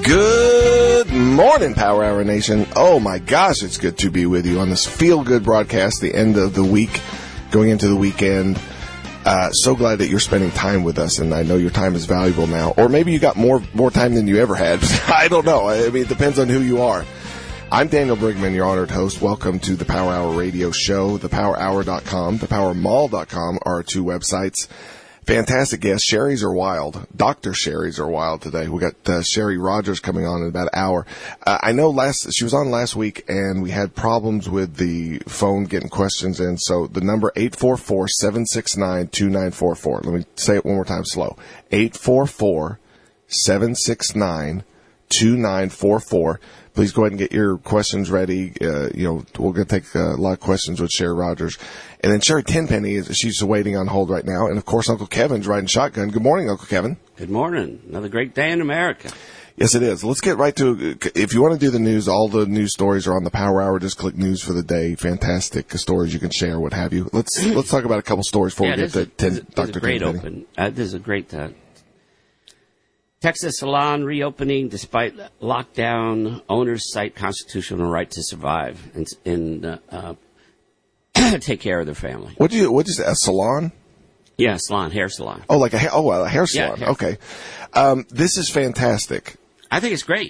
Good morning, Power Hour Nation. Oh my gosh, it's good to be with you on this feel-good broadcast, the end of the week, going into the weekend. So glad that you're spending time with us, and I know your time is valuable now. Or maybe you got more time than you ever had. I don't know. I mean, it depends on who you are. I'm Daniel Brigman, your honored host. Welcome to the Power Hour Radio Show. ThePowerHour.com, ThePowerMall.com are our two websites. Fantastic guests. Sherry's are wild. Dr. Sherry's are wild today. We got Sherry Rogers coming on in about an hour. I know she was on last week, and we had problems with the phone getting questions in. So the number 844-769-2944. Let me say it one more time slow. 844-769-2944. Please go ahead and get your questions ready. We're going to take a lot of questions with Sherry Rogers. And then Sherry Tenpenny, she's waiting on hold right now. And, of course, Uncle Kevin's riding shotgun. Good morning, Uncle Kevin. Good morning. Another great day in America. Yes, it is. Let's get right to it. If you want to do the news, all the news stories are on the Power Hour. Just click news for the day. Fantastic stories you can share, what have you. Let's talk about a couple stories before we get to Dr. Tenpenny. This is a great Texas salon reopening despite lockdown. Owners cite constitutional right to survive and take care of their family. What is a salon? Yeah, salon, hair salon. Oh, like a hair salon. Yeah, okay. This is fantastic. I think it's great.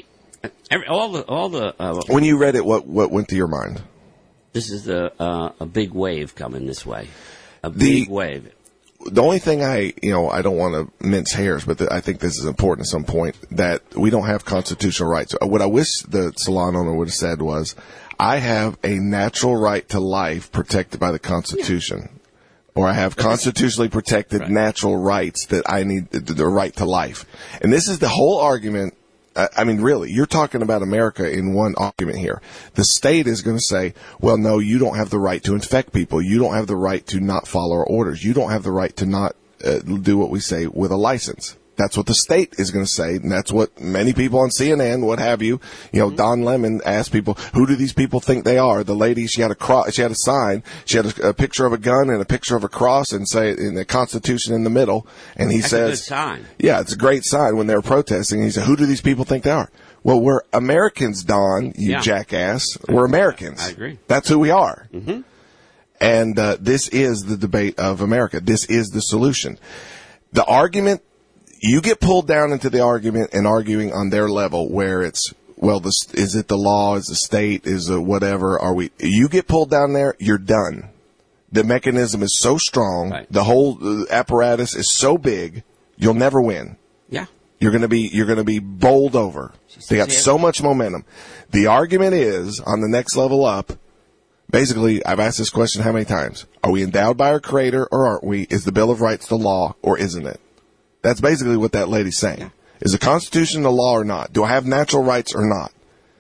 When you read it, what went to your mind? This is a big wave coming this way. Big wave. The only thing I don't want to mince hairs, but I think this is important at some point, that we don't have constitutional rights. What I wish the salon owner would have said was, I have a natural right to life protected by the Constitution. Yeah. Or I have constitutionally protected natural rights that I need, the right to life. And this is the whole argument. I mean, really, you're talking about America in one argument here. The state is going to say, well, no, you don't have the right to infect people. You don't have the right to not follow our orders. You don't have the right to not do what we say with a license. That's what the state is going to say, and that's what many people on CNN, what have you, Don Lemon asked people, who do these people think they are? The lady, she had a sign, she had a picture of a gun and a picture of a cross and say in the Constitution in the middle, and he that's says, a good sign. Yeah, it's a great sign when they were protesting. He said, who do these people think they are? Well, we're Americans, Don, jackass. We're Americans. I agree. That's who we are. Mm-hmm. And this is the debate of America. This is the solution. The argument, you get pulled down into the argument and arguing on their level where it's, well, is it the law? Is the state? Is it whatever? You get pulled down there, you're done. The mechanism is so strong. Right. The whole apparatus is so big, you'll never win. Yeah. You're going to be bowled over. They got so much momentum. The argument is on the next level up. Basically, I've asked this question how many times? Are we endowed by our Creator or aren't we? Is the Bill of Rights the law or isn't it? That's basically what that lady's saying. Yeah. Is the Constitution the law or not? Do I have natural rights or not?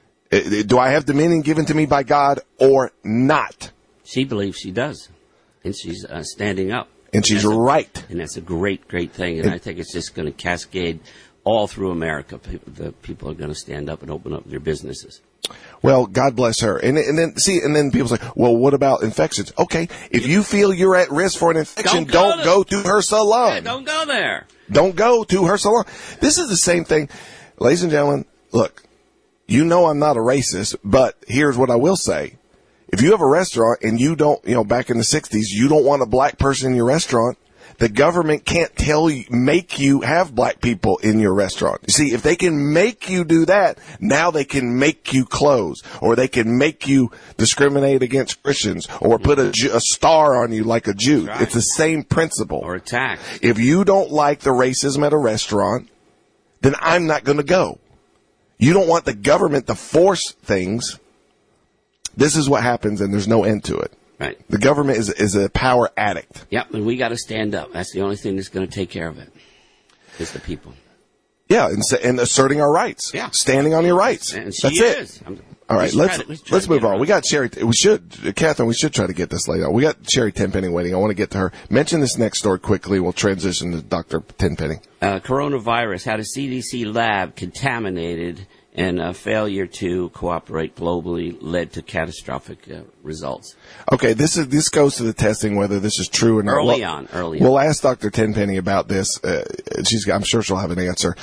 Do I have dominion given to me by God or not? She believes she does. And she's standing up. And she's right. And that's a great, great thing. And I think it's just going to cascade all through America. The people are going to stand up and open up their businesses. Well, God bless her. And then people say, well, what about infections? Okay, if you feel you're at risk for an infection, don't go to her salon. Yeah, don't go there. Don't go to her salon. This is the same thing. Ladies and gentlemen, look, I'm not a racist, but here's what I will say. If you have a restaurant and you don't, back in the 60s, you don't want a black person in your restaurant, the government can't make you have black people in your restaurant. You see, if they can make you do that, now they can make you close, or they can make you discriminate against Christians, or put a star on you like a Jew. Right. It's the same principle. Or attack. If you don't like the racism at a restaurant, then I'm not going to go. You don't want the government to force things. This is what happens, and there's no end to it. Right. The government is a power addict. Yep, and we got to stand up. That's the only thing that's going to take care of it. Is the people. Yeah, and asserting our rights. Yeah. Standing on your rights. And that's it. All right, let's move on. We got Sherry. Catherine, we should try to get this laid out. We got Sherry Tenpenny waiting. I want to get to her. Mention this next story quickly. We'll transition to Dr. Tenpenny. Coronavirus had a CDC lab contaminated, and a failure to cooperate globally led to catastrophic results. Okay, this goes to the testing, whether this is true or not. Early on. We'll ask Dr. Tenpenny about this. I'm sure she'll have an answer.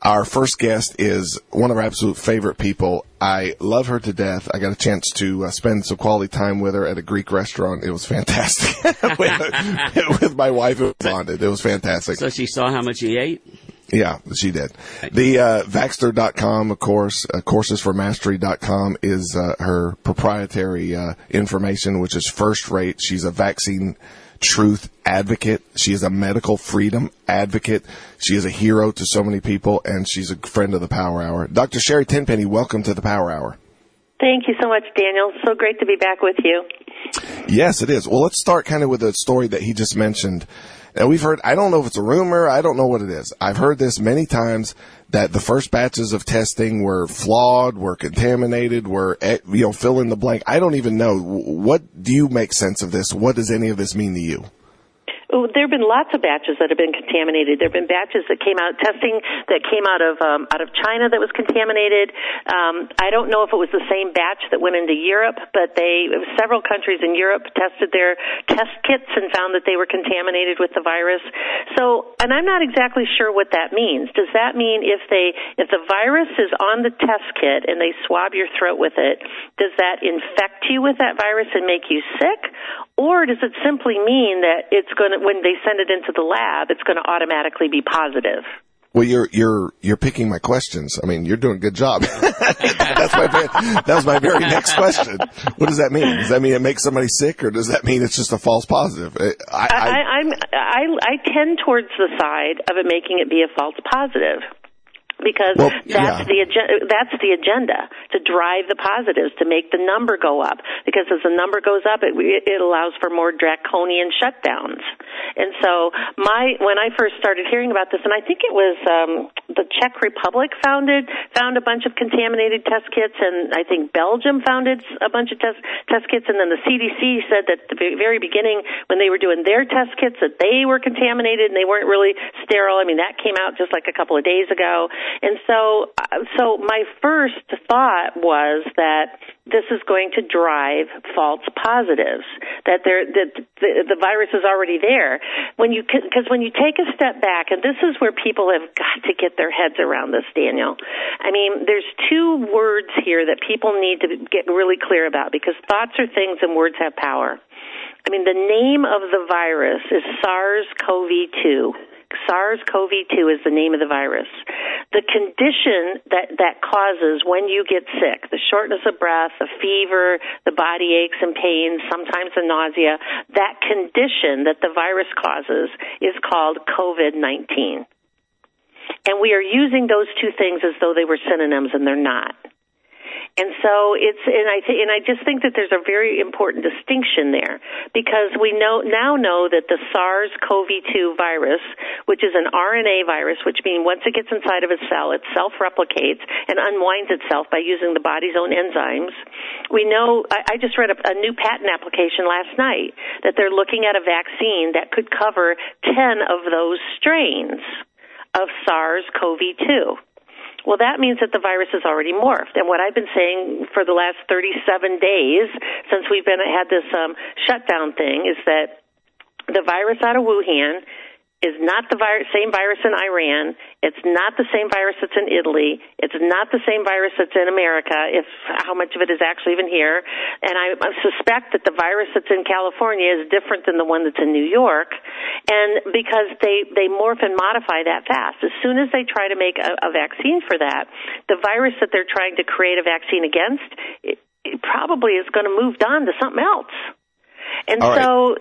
Our first guest is one of our absolute favorite people. I love her to death. I got a chance to spend some quality time with her at a Greek restaurant. It was fantastic. with my wife who was bonded. It was fantastic. So she saw how much he ate? Yeah, she did. The Vaxxter.com, of course, coursesformastery.com is her proprietary information, which is first rate. She's a vaccine truth advocate. She is a medical freedom advocate. She is a hero to so many people, and she's a friend of the Power Hour. Dr. Sherry Tenpenny, welcome to the Power Hour. Thank you so much, Daniel. So great to be back with you. Yes, it is. Well, let's start kind of with a story that he just mentioned. And we've heard, I don't know if it's a rumor, I don't know what it is. I've heard this many times that the first batches of testing were flawed, were contaminated, were, fill in the blank. I don't even know. What do you make sense of this? What does any of this mean to you? There have been lots of batches that have been contaminated. There have been batches that came out, testing that came out of China that was contaminated. I don't know if it was the same batch that went into Europe, but several countries in Europe tested their test kits and found that they were contaminated with the virus. So, and I'm not exactly sure what that means. Does that mean if the virus is on the test kit and they swab your throat with it, does that infect you with that virus and make you sick? Or does it simply mean that it's going to, when they send it into the lab, it's going to automatically be positive? Well, you're picking my questions. I mean, you're doing a good job. That was my very next question. What does that mean? Does that mean it makes somebody sick, or does that mean it's just a false positive? I tend towards the side of it making it be a false positive. Because that's the agenda, to drive the positives, to make the number go up. Because as the number goes up, it allows for more draconian shutdowns. And so when I first started hearing about this, and I think it was the Czech Republic found a bunch of contaminated test kits, and I think Belgium found a bunch of test kits, and then the CDC said that at the very beginning when they were doing their test kits that they were contaminated and they weren't really sterile. I mean, that came out just like a couple of days ago. And so my first thought was that this is going to drive false positives, that the virus is already there. Because when you take a step back, and this is where people have got to get their heads around this, Daniel. I mean, there's two words here that people need to get really clear about, because thoughts are things and words have power. I mean, the name of the virus is SARS-CoV-2. SARS-CoV-2 is the name of the virus. The condition that causes when you get sick, the shortness of breath, the fever, the body aches and pains, sometimes the nausea, that condition that the virus causes is called COVID-19. And we are using those two things as though they were synonyms, and they're not. And so I just think that there's a very important distinction there, because we now know that the SARS-CoV-2 virus, which is an RNA virus, which means once it gets inside of a cell, it self-replicates and unwinds itself by using the body's own enzymes. We know, I just read a new patent application last night that they're looking at a vaccine that could cover 10 of those strains of SARS-CoV-2. Well, that means that the virus has already morphed. And what I've been saying for the last 37 days since we've had this shutdown thing is that the virus out of Wuhan is not the same virus in Iran. It's not the same virus that's in Italy. It's not the same virus that's in America, how much of it is actually even here. And I suspect that the virus that's in California is different than the one that's in New York. And because they morph and modify that fast. As soon as they try to make a vaccine for that, the virus that they're trying to create a vaccine against, it probably is going to move on to something else. And so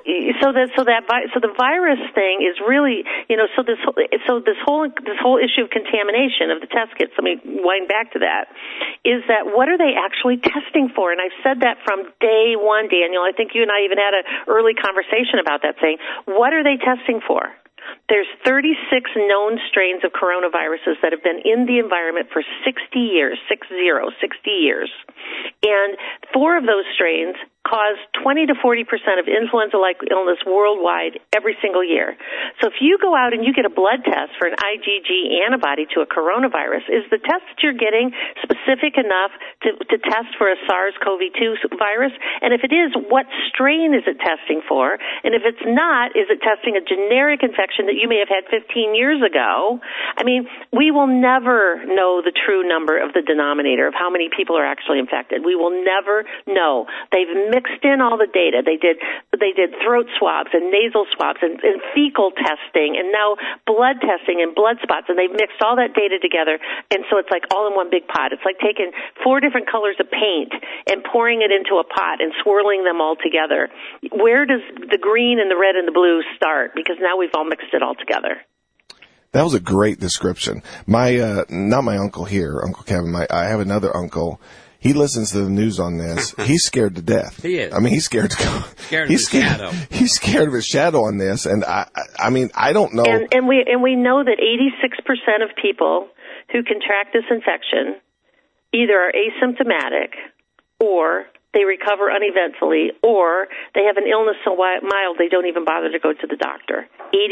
the virus thing is really, so this whole issue of contamination of the test kits, let me wind back to that, is that what are they actually testing for? And I've said that from day one, Daniel. I think you and I even had an early conversation about that, saying, what are they testing for? There's 36 known strains of coronaviruses that have been in the environment for 60 years. And 4 of those strains cause 20 to 40% of influenza-like illness worldwide every single year. So if you go out and you get a blood test for an IgG antibody to a coronavirus, is the test that you're getting specific enough to test for a SARS-CoV-2 virus? And if it is, what strain is it testing for? And if it's not, is it testing a generic infection that you may have had 15 years ago? I mean, we will never know the true number of the denominator of how many people are actually infected. We will never know. They've mixed in all the data. They did throat swabs and nasal swabs and fecal testing and now blood testing and blood spots, and they've mixed all that data together, and so it's like all in one big pot. It's like taking 4 different colors of paint and pouring it into a pot and swirling them all together. Where does the green and the red and the blue start? Because now we've all mixed it all together. That was a great description. Not my uncle here, Uncle Kevin. I have another uncle. He listens to the news on this. He's scared to death. He is. I mean, he's scared to go. He's shadow. He's scared of his shadow on this, and I mean, I don't know. And we know that 86% of people who contract this infection either are asymptomatic, or they recover uneventfully, or they have an illness so mild they don't even bother to go to the doctor.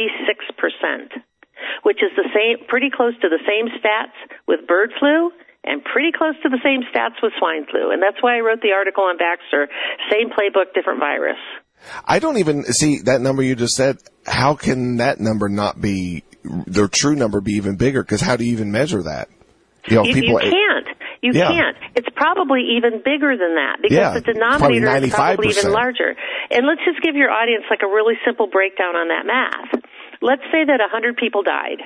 86%, which is pretty close to the same stats with bird flu, and pretty close to the same stats with swine flu. And that's why I wrote the article on Baxter, same playbook, different virus. I don't even see that number you just said. How can that number not be, the true number be even bigger? Because how do you even measure that? You can't. You can't. It's probably even bigger than that because the denominator is probably even larger. And let's just give your audience like a really simple breakdown on that math. Let's say that 100 people died.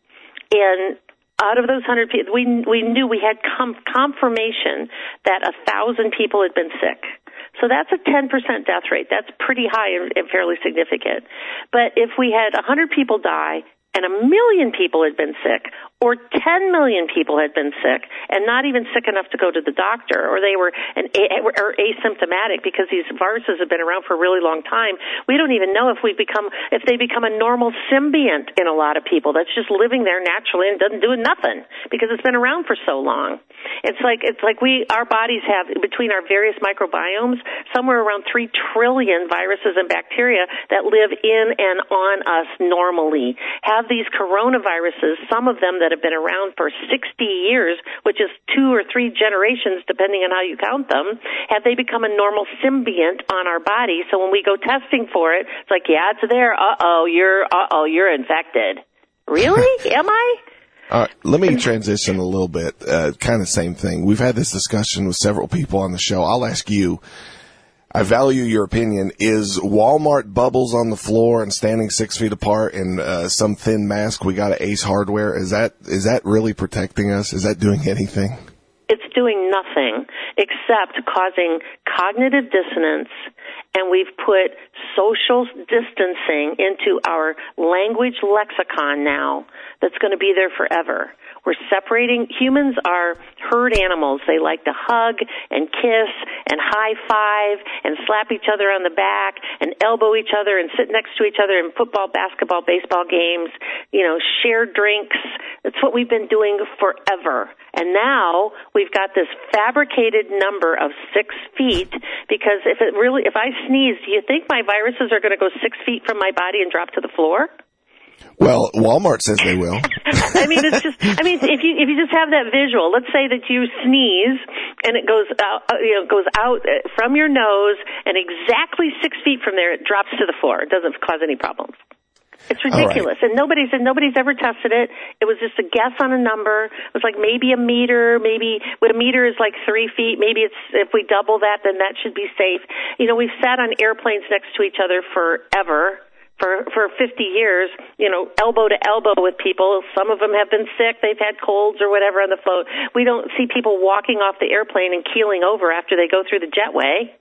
And out of those 100 people, we knew we had confirmation that 1,000 people had been sick. So that's a 10% death rate. That's pretty high and fairly significant. But if we had 100 people die and 1 million people had been sick, or 10 million people had been sick and not even sick enough to go to the doctor, or they were asymptomatic because these viruses have been around for a really long time, we don't even know if they become a normal symbiont in a lot of people that's just living there naturally and doesn't do nothing because it's been around for so long. It's like our bodies have, between our various microbiomes, somewhere around 3 trillion viruses and bacteria that live in and on us normally. Have these coronaviruses, some of them that have been around for 60 years, which is 2 or 3 generations, depending on how you count them, have they become a normal symbiont on our body? So when we go testing for it, it's like, yeah, it's there. You're infected. Really? Am I? All right, let me transition a little bit. Kind of same thing. We've had this discussion with several people on the show. I'll ask you. I value your opinion. Is Walmart bubbles on the floor and standing 6 feet apart in some thin mask we got at Ace Hardware? Is that really protecting us? Is that doing anything? It's doing nothing except causing cognitive dissonance, and we've put social distancing into our language lexicon now that's going to be there forever. We're separating. Humans are herd animals. They like to hug and kiss and high five and slap each other on the back and elbow each other and sit next to each other in football, basketball, baseball games, share drinks. That's what we've been doing forever. And now we've got this fabricated number of 6 feet because if I sneeze, do you think my viruses are going to go 6 feet from my body and drop to the floor? Well, Walmart says they will. if you just have that visual, let's say that you sneeze and it goes out from your nose, and exactly 6 feet from there it drops to the floor. It doesn't cause any problems. It's ridiculous, and nobody's ever tested it. It was just a guess on a number. It was like maybe a meter, maybe what a meter is like 3 feet. Maybe if we double that, then that should be safe. We've sat on airplanes next to each other forever. For 50 years, elbow to elbow with people. Some of them have been sick. They've had colds or whatever on the float. We don't see people walking off the airplane and keeling over after they go through the jetway.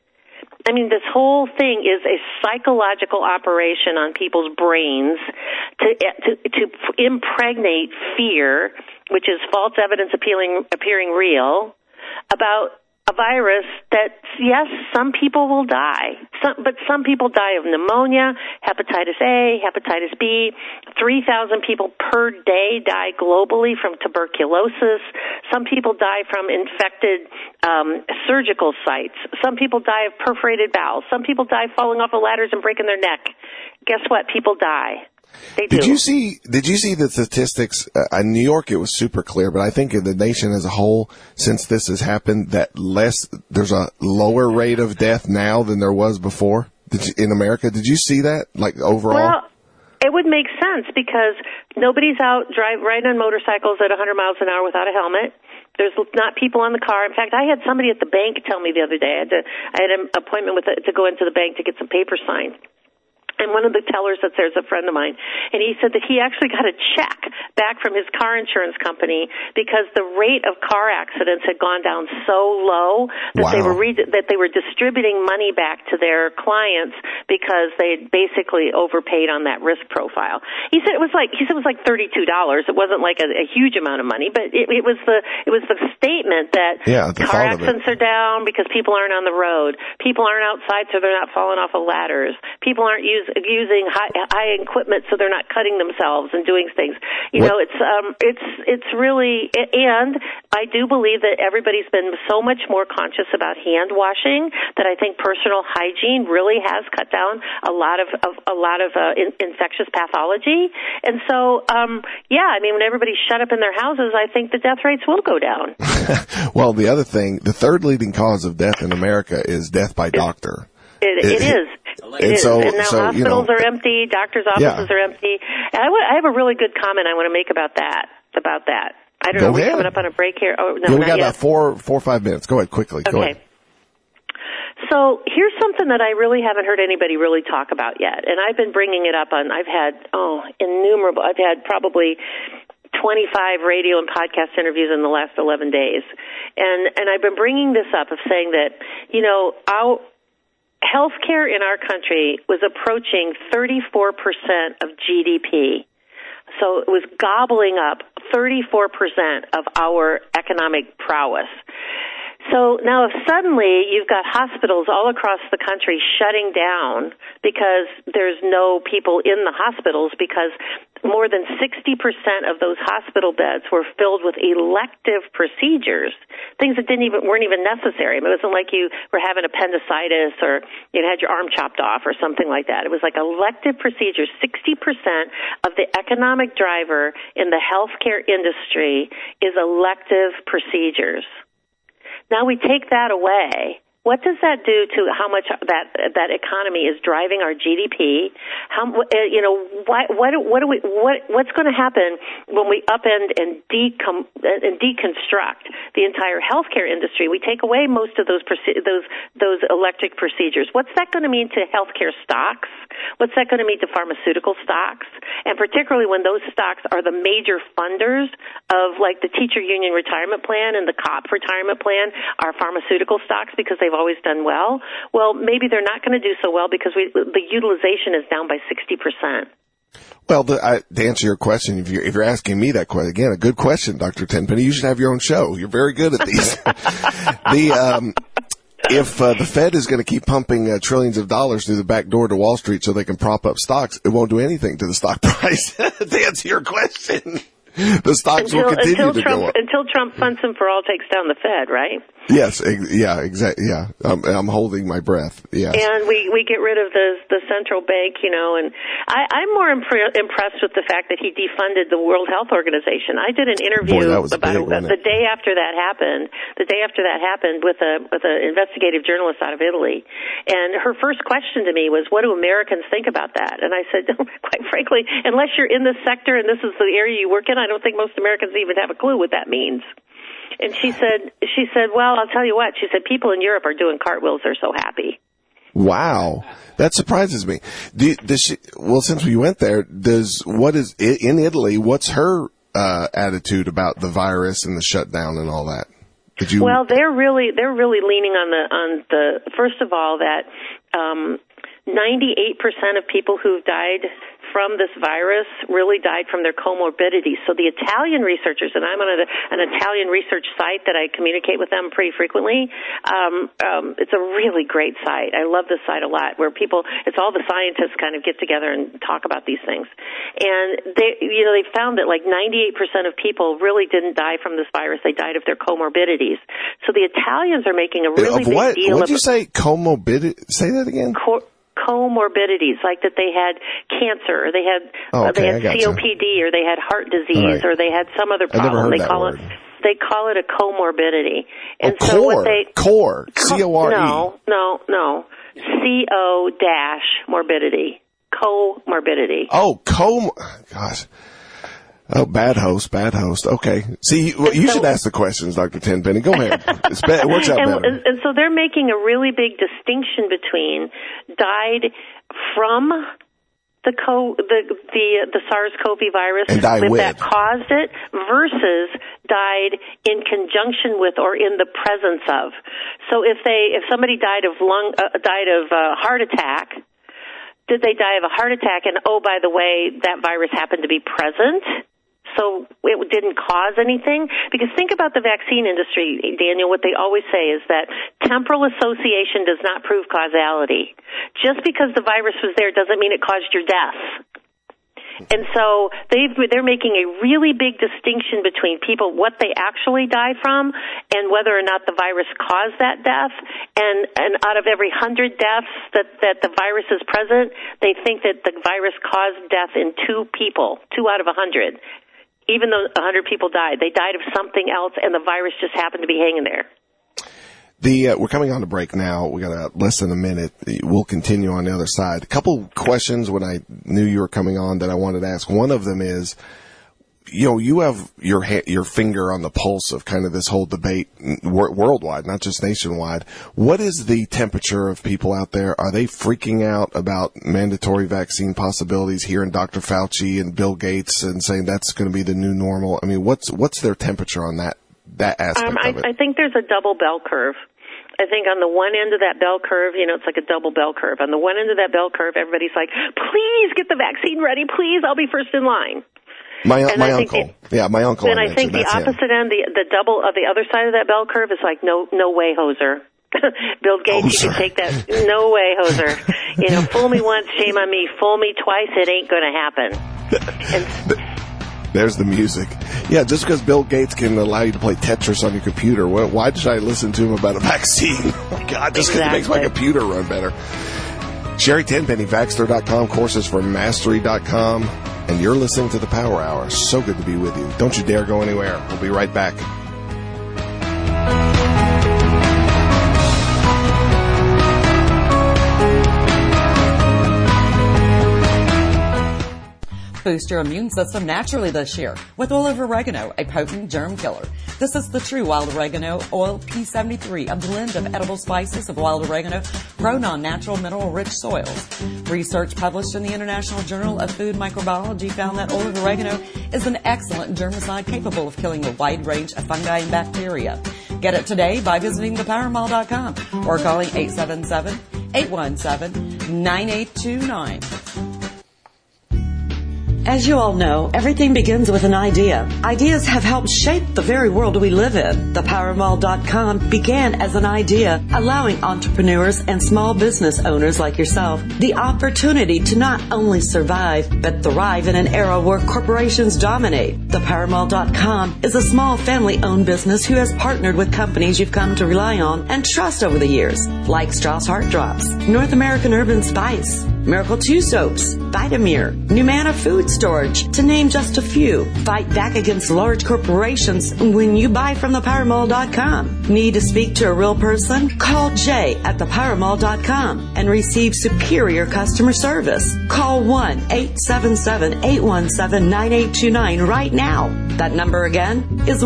I mean, this whole thing is a psychological operation on people's brains to impregnate fear, which is false evidence appearing real, about a virus that, yes, some people will die, but some people die of pneumonia, hepatitis A, hepatitis B. 3,000 people per day die globally from tuberculosis. Some people die from infected surgical sites. Some people die of perforated bowels. Some people die falling off of ladders and breaking their neck. Guess what? People die. They do. Did you see the statistics? In New York, it was super clear, but I think in the nation as a whole, since this has happened, there's a lower rate of death now than there was before in America. Did you see that, like, overall? Well, it would make sense because nobody's out riding on motorcycles at 100 miles an hour without a helmet. There's not people on the car. In fact, I had somebody at the bank tell me the other day. I had an appointment to go into the bank to get some papers signed. And one of the tellers that's there is a friend of mine, and he said that he actually got a check back from his car insurance company because the rate of car accidents had gone down so low that they were distributing money back to their clients because they basically overpaid on that risk profile. He said it was like $32. It wasn't like a huge amount of money, but it was the statement that car accidents are down because people aren't on the road, people aren't outside so they're not falling off of ladders, people aren't using high equipment so they're not cutting themselves and doing things. It's really, and I do believe that everybody's been so much more conscious about hand washing that I think personal hygiene really has cut down a lot of infectious pathology. And so, when everybody's shut up in their houses, I think the death rates will go down. Well, the other thing, the third leading cause of death in America is death by doctor. It is. And now hospitals are empty, doctors' offices are empty. And I have a really good comment I want to make about that. I don't know, we're coming up on a break here. Oh, no, we got about 4 or 5 minutes. Go ahead, quickly. Okay. Go ahead. So here's something that I really haven't heard anybody really talk about yet. And I've been bringing it up I've had probably 25 radio and podcast interviews in the last 11 days. And I've been bringing this up of saying that, our healthcare in our country was approaching 34% of GDP. So it was gobbling up 34% of our economic prowess. So now if suddenly you've got hospitals all across the country shutting down because there's no people in the hospitals because more than 60% of those hospital beds were filled with elective procedures, things that weren't even necessary. It wasn't like you were having appendicitis or you had your arm chopped off or something like that. It was like elective procedures. 60% of the economic driver in the healthcare industry is elective procedures. Now we take that away. What does that do to how much that economy is driving our GDP? What's going to happen when we upend and deconstruct the entire healthcare industry? We take away most of those electric procedures. What's that going to mean to healthcare stocks? What's that going to mean to pharmaceutical stocks? And particularly when those stocks are the major funders of, like, the teacher union retirement plan and the COP retirement plan are pharmaceutical stocks because they've always done well. Well, maybe they're not going to do so well because the utilization is down by 60%. Well, to answer your question, if you're asking me that question, again, a good question, Dr. Tenpenny, you should have your own show. You're very good at these. If the Fed is going to keep pumping trillions of dollars through the back door to Wall Street so they can prop up stocks, it won't do anything to the stock price. To answer your question, the stocks will continue to go up. Until Trump funds and for all takes down the Fed, right? Yes, exactly. Yeah, I'm holding my breath. Yeah, and we get rid of the central bank, and I'm more impressed with the fact that he defunded the World Health Organization. I did an interview the day after that happened. The day after that happened with an investigative journalist out of Italy, and her first question to me was, "What do Americans think about that?" And I said, quite frankly, unless you're in this sector and this is the area you work in, I don't think most Americans even have a clue what that means. And she said, well, I'll tell you what. She said, people in Europe are doing cartwheels. They're so happy. Wow. That surprises me. Since we went there, in Italy, what's her attitude about the virus and the shutdown and all that? Well, they're really leaning on the first of all, that 98% of people who've died from this virus really died from their comorbidities. So the Italian researchers, and I'm on an Italian research site that I communicate with them pretty frequently. It's a really great site. I love this site a lot, where it's all the scientists kind of get together and talk about these things. And they found that like 98% of people really didn't die from this virus. They died of their comorbidities. So the Italians are making a really big deal. What did you say? Comorbidity? Say that again. Comorbidities, like that they had cancer, or they had COPD, or they had heart disease, or they had some other problem. They call it a comorbidity. And core, C-O-R-E. No, CO-morbidity, comorbidity. Oh, gosh. Oh, bad host. Okay. See, you should ask the questions, Dr. Tenpenny. Go ahead. It works out better. And so they're making a really big distinction between died from the SARS-CoV virus that caused it versus died in conjunction with or in the presence of. So if somebody died of heart attack, did they die of a heart attack? And oh, by the way, that virus happened to be present, so it didn't cause anything? Because think about the vaccine industry, Daniel. What they always say is that temporal association does not prove causality. Just because the virus was there doesn't mean it caused your death. And so they're making a really big distinction between people, what they actually die from, and whether or not the virus caused that death. And out of every 100 deaths that the virus is present, they think that the virus caused death in 2 people, 2 out of 100. Even though 100 people died, they died of something else, and the virus just happened to be hanging there. We're coming on to break now. We got less than a minute. We'll continue on the other side. A couple questions when I knew you were coming on that I wanted to ask. One of them is, you have your finger on the pulse of kind of this whole debate worldwide, not just nationwide. What is the temperature of people out there? Are they freaking out about mandatory vaccine possibilities, hearing Dr. Fauci and Bill Gates and saying that's going to be the new normal? I mean, what's their temperature on that aspect of it? I think there's a double bell curve. I think on the one end of that bell curve, it's like a double bell curve. On the one end of that bell curve, everybody's like, please get the vaccine ready. Please, I'll be first in line. My uncle. And I think the opposite end, the double of the other side of that bell curve is like, no way, hoser. Bill Gates, you can take that. No way, hoser. Fool me once, shame on me. Fool me twice, it ain't going to happen. There's the music. Yeah, just because Bill Gates can allow you to play Tetris on your computer, why should I listen to him about a vaccine? Oh, God, just because it makes my computer run better. Sherry Tenpenny, Vaxxter.com, courses for Mastery.com, and you're listening to the Power Hour. So good to be with you. Don't you dare go anywhere. We'll be right back. Boost your immune system naturally this year with oil of oregano, a potent germ killer. This is the true wild oregano oil P73, a blend of edible spices of wild oregano grown on natural mineral-rich soils. Research published in the International Journal of Food Microbiology found that oil of oregano is an excellent germicide capable of killing a wide range of fungi and bacteria. Get it today by visiting thepowermall.com or calling 877-817-9829. As you all know, everything begins with an idea. Ideas have helped shape the very world we live in. ThePowerMall.com began as an idea, allowing entrepreneurs and small business owners like yourself the opportunity to not only survive, but thrive in an era where corporations dominate. ThePowerMall.com is a small family-owned business who has partnered with companies you've come to rely on and trust over the years, like Strauss Heart Drops, North American Herb & Spice, Miracle 2 Soaps, Vitamir, Numana Food Storage, to name just a few. Fight back against large corporations when you buy from thepowermall.com. Need to speak to a real person? Call Jay at thepowermall.com and receive superior customer service. Call 1-877-817-9829 right now. That number again is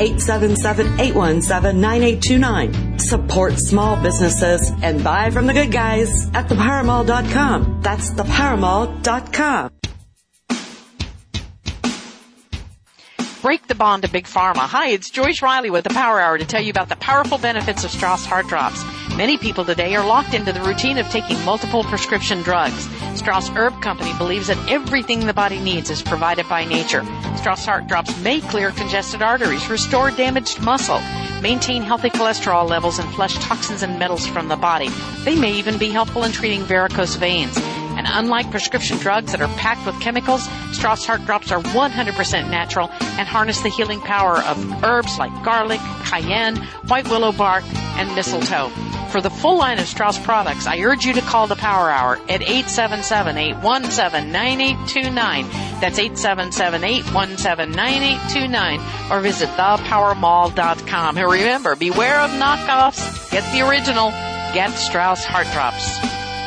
1-877-817-9829. Support small businesses and buy from the good guys at thepowermall.com. That's thepowermall.com. Break the bond to Big Pharma. Hi, it's Joyce Riley with the Power Hour to tell you about the powerful benefits of Strauss Heart Drops. Many people today are locked into the routine of taking multiple prescription drugs. Strauss Herb Company believes that everything the body needs is provided by nature. Strauss Heart Drops may clear congested arteries, restore damaged muscle, maintain healthy cholesterol levels, and flush toxins and metals from the body. They may even be helpful in treating varicose veins. And unlike prescription drugs that are packed with chemicals, Strauss Heart Drops are 100% natural and harness the healing power of herbs like garlic, cayenne, white willow bark, and mistletoe. For the full line of Strauss products, I urge you to call the Power Hour at 877-817-9829. That's 877-817-9829. Or visit thepowermall.com. And remember, beware of knockoffs. Get the original. Get Strauss Heart Drops.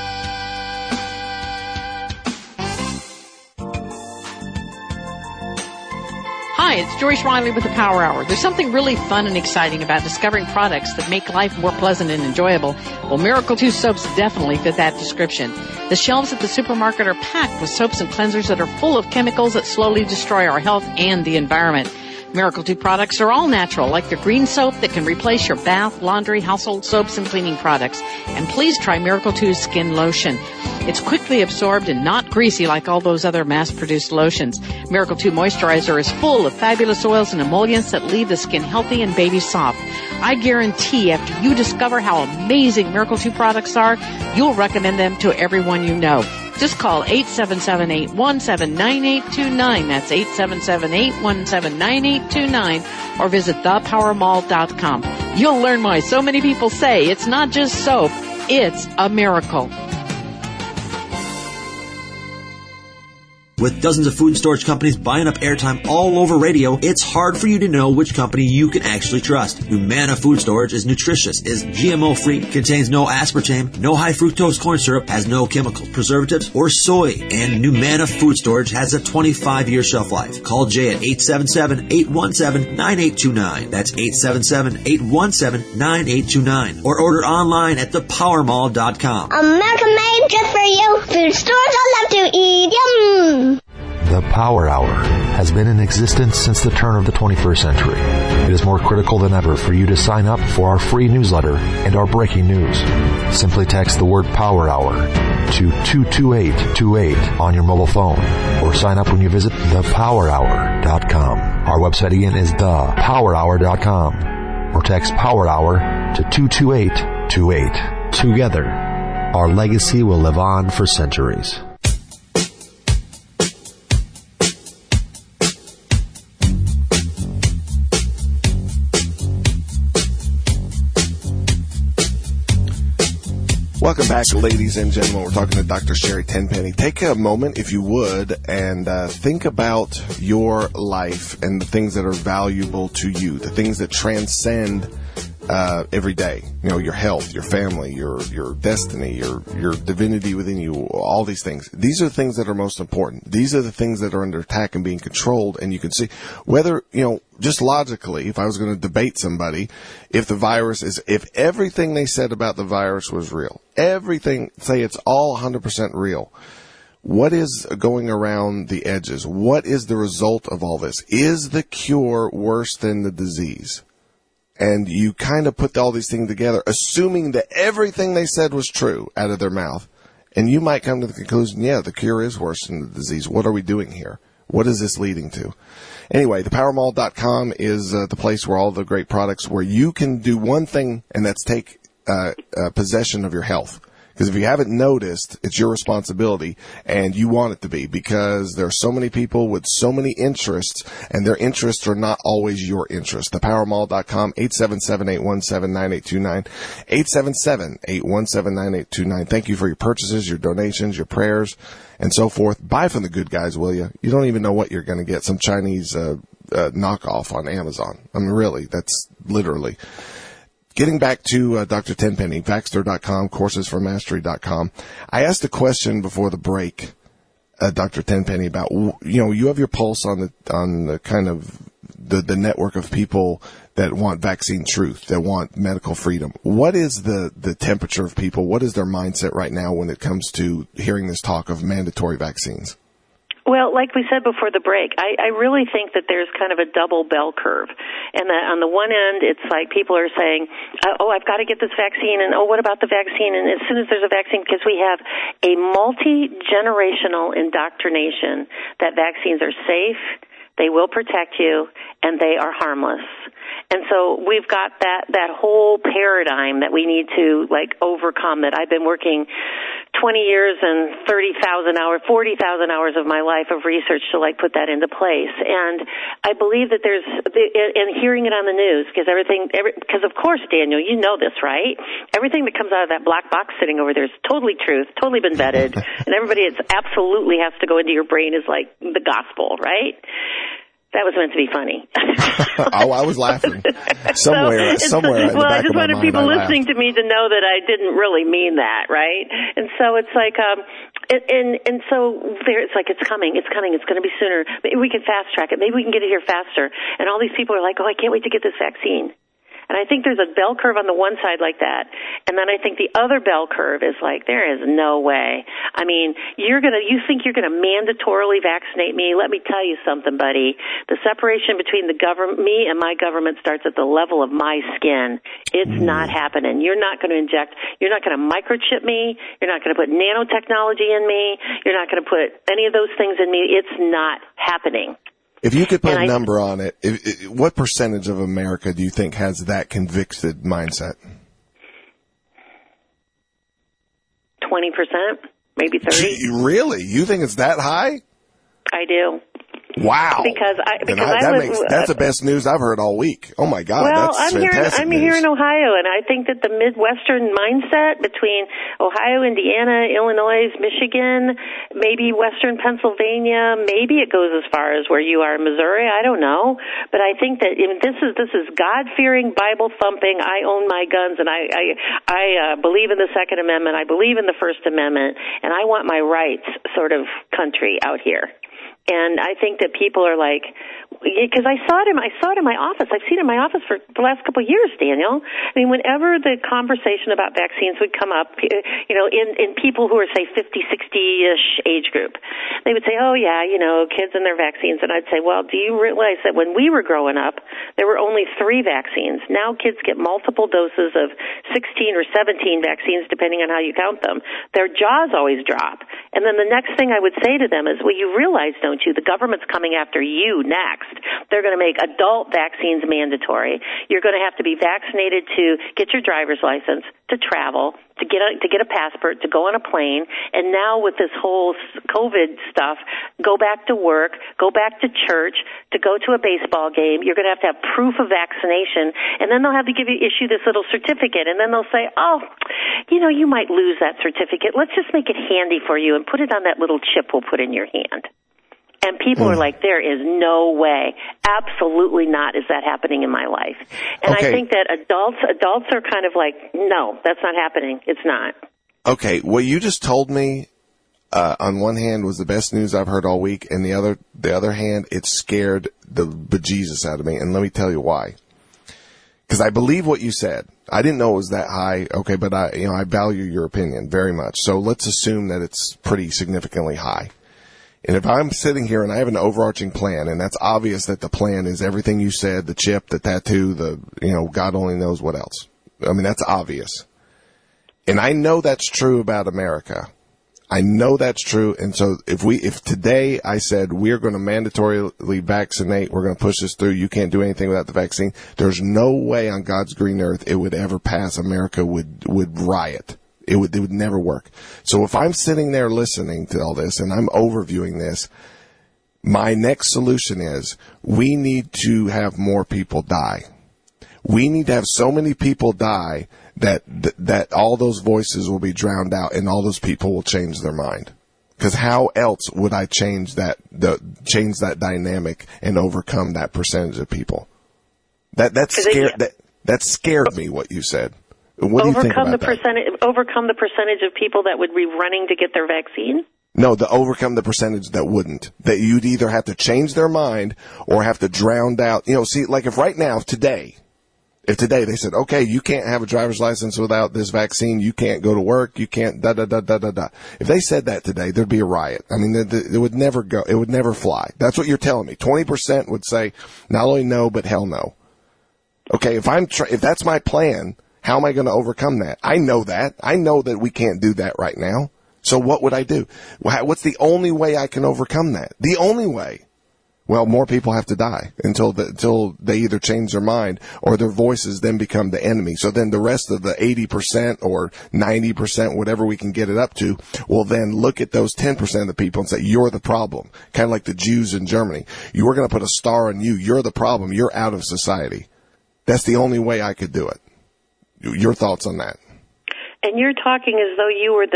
Hi, it's Joyce Riley with the Power Hour. There's something really fun and exciting about discovering products that make life more pleasant and enjoyable. Well, Miracle 2 soaps definitely fit that description. The shelves at the supermarket are packed with soaps and cleansers that are full of chemicals that slowly destroy our health and the environment. Miracle 2 products are all natural, like their green soap that can replace your bath, laundry, household soaps, and cleaning products. And please try Miracle 2's skin lotion. It's quickly absorbed and not greasy like all those other mass-produced lotions. Miracle 2 Moisturizer is full of fabulous oils and emollients that leave the skin healthy and baby soft. I guarantee after you discover how amazing Miracle 2 products are, you'll recommend them to everyone you know. Just call 877-817-9829. That's 877-817-9829. Or visit thepowermall.com. You'll learn why so many people say it's not just soap, it's a miracle. With dozens of food and storage companies buying up airtime all over radio, it's hard for you to know which company you can actually trust. Humana Food Storage is nutritious, is GMO-free, contains no aspartame, no high fructose corn syrup, has no chemicals, preservatives, or soy. And Humana Food Storage has a 25-year shelf life. Call Jay at 877-817-9829. That's 877-817-9829. Or order online at thepowermall.com. America made just for you. Food stores I love to eat. Yum! The Power Hour has been in existence since the turn of the 21st century. It is more critical than ever for you to sign up for our free newsletter and our breaking news. Simply text the word Power Hour to 22828 on your mobile phone or sign up when you visit thepowerhour.com. Our website again is thepowerhour.com or text Power Hour to 22828. Together, our legacy will live on for centuries. Welcome back, ladies and gentlemen. We're talking to Dr. Sherry Tenpenny. Take a moment, if you would, and think about your life and the things that are valuable to you, the things that transcend every day. You know, your health, your family, your destiny, your divinity within you, all these things. These are the things that are most important. These are the things that are under attack and being controlled. And you can see whether, you know, just logically, if I was going to debate somebody, if everything they said about the virus was real, everything, say it's all 100% real, what is going around the edges? What is the result of all this? Is the cure worse than the disease? And you kind of put all these things together, assuming that everything they said was true out of their mouth. And you might come to the conclusion, yeah, the cure is worse than the disease. What are we doing here? What is this leading to? Anyway, thepowermall.com is the place where all the great products, where you can do one thing, and that's take possession of your health. Because if you haven't noticed, it's your responsibility, and you want it to be, because there are so many people with so many interests, and their interests are not always your interests. Thepowermall.com, 877-817-9829, 877-817-9829. Thank you for your purchases, your donations, your prayers, and so forth. Buy from the good guys, will you? You don't even know what you're going to get. Some Chinese knockoff on Amazon. I mean, really, that's literally. Getting back to Dr. Tenpenny, Vaxter.com, coursesformastery.com. I asked a question before the break, Dr. Tenpenny, about, you know, you have your pulse on the kind of the network of people that want vaccine truth, that want medical freedom. What is the temperature of people? What is their mindset right now when it comes to hearing this talk of mandatory vaccines? Well, like we said before the break, I really think that there's kind of a double bell curve. And that on the one end, it's like people are saying, oh, I've got to get this vaccine, and oh, what about the vaccine? And as soon as there's a vaccine, because we have a multi-generational indoctrination that vaccines are safe, they will protect you, and they are harmless. And so we've got that whole paradigm that we need to overcome, that I've been working 20 years and 40,000 hours of my life of research to put that into place. And I believe that and hearing it on the news, because of course, Daniel, you know this, right? Everything that comes out of that black box sitting over there is totally truth, totally been vetted, and everybody absolutely has to go into your brain is like the gospel, right? That was meant to be funny. Oh, I was laughing somewhere. Well, I just wanted people listening to me to know that I didn't really mean that, right? And so it's like, and so it's like it's coming, it's going to be sooner. Maybe we can fast track it. Maybe we can get it here faster. And all these people are like, oh, I can't wait to get this vaccine. And I think there's a bell curve on the one side like that. And then I think the other bell curve is like, there is no way. I mean, you think you're going to mandatorily vaccinate me? Let me tell you something, buddy. The separation between me and my government starts at the level of my skin. It's not happening. You're not going to microchip me. You're not going to put nanotechnology in me. You're not going to put any of those things in me. It's not happening. If you could put a number on it, what percentage of America do you think has that convicted mindset? 20%, maybe 30%. Really? You think it's that high? I do. Wow. Because that's the best news I've heard all week. Oh my God. Well, that's fantastic I'm here in Ohio, and I think that the Midwestern mindset between Ohio, Indiana, Illinois, Michigan, maybe Western Pennsylvania, maybe it goes as far as where you are in Missouri, I don't know. But I think that this is God-fearing, Bible-thumping, I own my guns, and I believe in the Second Amendment, I believe in the First Amendment, and I want my rights sort of country out here. And I think that people are like, because I saw it in my office. I've seen it in my office for the last couple of years, Daniel. I mean, whenever the conversation about vaccines would come up, in people who are, say, 50, 60-ish age group, they would say, oh, yeah, kids and their vaccines. And I'd say, well, do you realize that when we were growing up, there were only 3 vaccines? Now kids get multiple doses of 16 or 17 vaccines, depending on how you count them. Their jaws always drop. And then the next thing I would say to them is, well, you realize, don't you, the government's coming after you next. They're going to make adult vaccines mandatory. You're going to have to be vaccinated to get your driver's license, to travel, to get a passport, to go on a plane. And now with this whole COVID stuff, go back to work, go back to church, to go to a baseball game. You're going to have proof of vaccination. And then they'll have to issue this little certificate. And then they'll say, oh, you might lose that certificate. Let's just make it handy for you and put it on that little chip we'll put in your hand. And people are like, there is no way. Absolutely not is that happening in my life. And I think that adults are kind of like, no, that's not happening. It's not. Okay, what you just told me, on one hand was the best news I've heard all week, and the other hand, it scared the bejesus out of me. And let me tell you why. Because I believe what you said. I didn't know it was that high. Okay, but I value your opinion very much. So let's assume that it's pretty significantly high. And if I'm sitting here and I have an overarching plan, and that's obvious that the plan is everything you said, the chip, the tattoo, God only knows what else. I mean, that's obvious. And I know that's true about America. I know that's true. And so if today I said we're going to mandatorily vaccinate, we're going to push this through, you can't do anything without the vaccine, there's no way on God's green earth it would ever pass. America would riot. It would never work. So if I'm sitting there listening to all this and I'm overviewing this, my next solution is we need to have more people die. We need to have so many people die that all those voices will be drowned out and all those people will change their mind. Because how else would I change that dynamic and overcome that percentage of people? That scared me what you said. What do you think about that? Overcome the percentage of people that would be running to get their vaccine? No, to overcome the percentage that wouldn't. That you'd either have to change their mind or have to drown out. See, like if right now, today, If today they said, okay, you can't have a driver's license without this vaccine, you can't go to work, you can't da-da-da-da-da-da. If they said that today, there'd be a riot. I mean, it would never go, it would never fly. That's what you're telling me. 20% would say, not only no, but hell no. Okay, if that's my plan, how am I going to overcome that? I know that. I know that we can't do that right now. So what would I do? What's the only way I can overcome that? The only way. Well, more people have to die until they either change their mind or their voices then become the enemy. So then the rest of the 80% or 90%, whatever we can get it up to, will then look at those 10% of the people and say, you're the problem. Kind of like the Jews in Germany. You were going to put a star on you. You're the problem. You're out of society. That's the only way I could do it. Your thoughts on that? And you're talking as though you were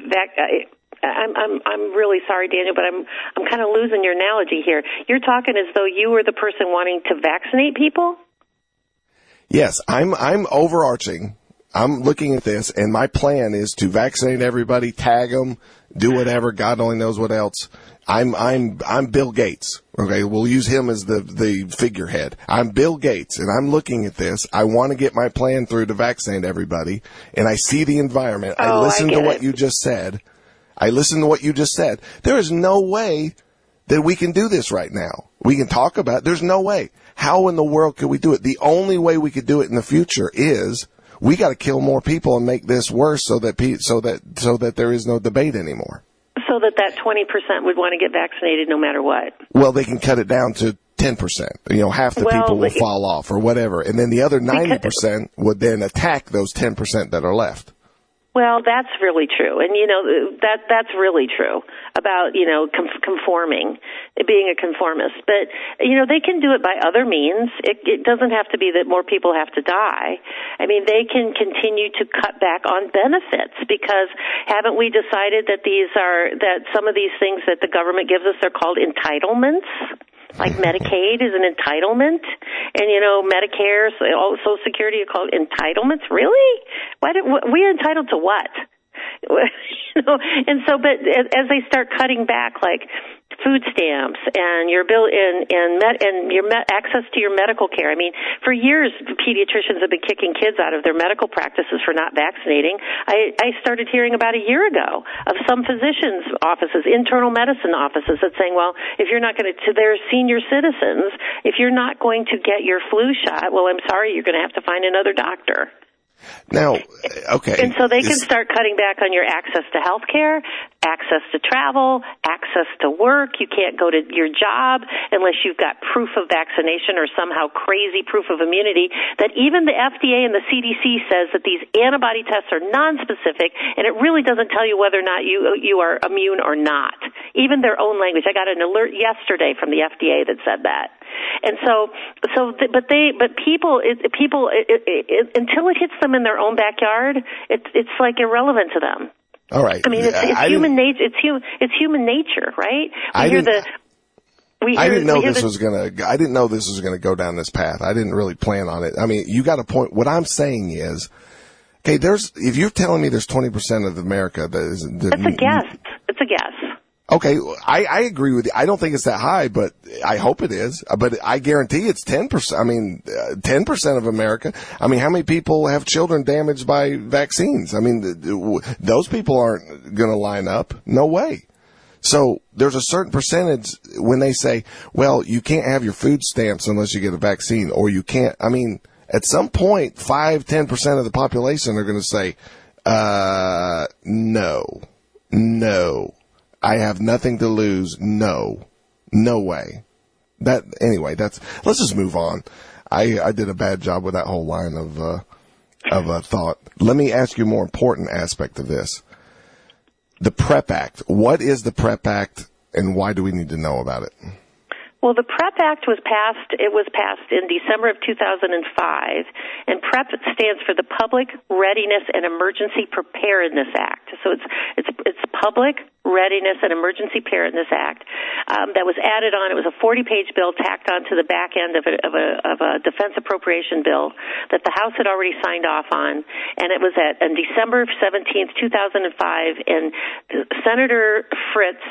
I'm really sorry, Daniel, but I'm kind of losing your analogy here. You're talking as though you were the person wanting to vaccinate people? Yes, I'm overarching. I'm looking at this, and my plan is to vaccinate everybody, tag them, do whatever. God only knows what else. I'm Bill Gates. Okay, we'll use him as the figurehead. I'm Bill Gates, and I'm looking at this. I want to get my plan through to vaccinate everybody, and I see the environment. I listen to what you just said. There is no way that we can do this right now. We can talk about it. There's no way. How in the world could we do it? The only way we could do it in the future is we got to kill more people and make this worse so that there is no debate anymore. So that 20% would want to get vaccinated no matter what. Well, they can cut it down to 10%. Half the people will fall off or whatever. And then the other 90% would then attack those 10% that are left. Well, that's really true. And, that's really true about, conforming, being a conformist. But, they can do it by other means. It doesn't have to be that more people have to die. I mean, they can continue to cut back on benefits because haven't we decided that that some of these things that the government gives us are called entitlements? Like Medicaid is an entitlement, and Medicare, Social Security are called entitlements. Really? We're entitled to what? And so, but as they start cutting back, like food stamps and your bill and your access to your medical care. I mean, for years, pediatricians have been kicking kids out of their medical practices for not vaccinating. I started hearing about a year ago of some physicians' offices, internal medicine offices, that saying, well, if you're not going to their senior citizens, if you're not going to get your flu shot, well, I'm sorry, you're going to have to find another doctor. Now, okay. And so they can start cutting back on your access to health care, access to travel, access to work. You can't go to your job unless you've got proof of vaccination or somehow crazy proof of immunity. That even the FDA and the CDC says that these antibody tests are nonspecific, and it really doesn't tell you whether or not you are immune or not. Even their own language. I got an alert yesterday from the FDA that said that. And but people until it hits them in their own backyard, it's like irrelevant to them. All right. I mean, it's human nature. It's human nature, right? I didn't know this was gonna go down this path. I didn't really plan on it. I mean, you got a point. What I'm saying is, okay, if you're telling me there's 20% of America that is, that's a guess. It's a guess. Okay, I agree with you. I don't think it's that high, but I hope it is. But I guarantee it's 10%. I mean, 10% of America. I mean, how many people have children damaged by vaccines? I mean, those people aren't going to line up. No way. So there's a certain percentage when they say, well, you can't have your food stamps unless you get a vaccine, or you can't. I mean, at some point, 5-10% of the population are going to say, no. I have nothing to lose. No way. Let's just move on. I did a bad job with that whole line of thought. Let me ask you a more important aspect of this. The PrEP Act. What is the PrEP Act and why do we need to know about it? Well, the PrEP Act was passed in December of 2005, and PrEP stands for the Public Readiness and Emergency Preparedness Act. So it's Public Readiness and Emergency Preparedness Act that was added on. It was a 40-page bill tacked on to the back end of a defense appropriation bill that the House had already signed off on, and it was on December 17th, 2005, and Senator Fritz